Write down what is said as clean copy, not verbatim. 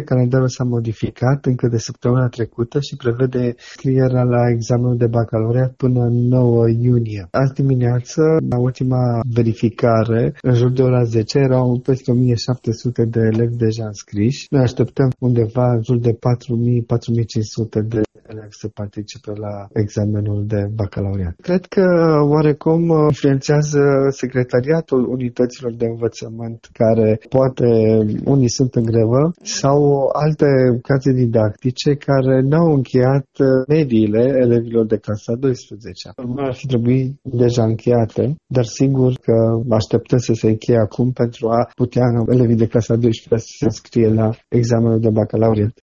Calendarul s-a modificat încă de săptămâna trecută și prevede scrierea la examenul de bacalaureat până în 9 iunie. Azi dimineață, la ultima verificare, în jur de ora 10, erau peste 1700 de elevi deja înscriși. Noi așteptăm undeva în jur de 4000-4500 de elevi să participe la examenul de bacalaureat. Cred că oarecum influențează secretariatul unităților de învățământ, care poate unii sunt în grevă, sau alte case didactice care n-au încheiat mediile elevilor de clasa 12. Ar fi trebuit deja încheiate, dar sigur că așteptăm să se încheie acum pentru a putea elevii de clasa 12 să se înscrie la examenul de bacalaureat.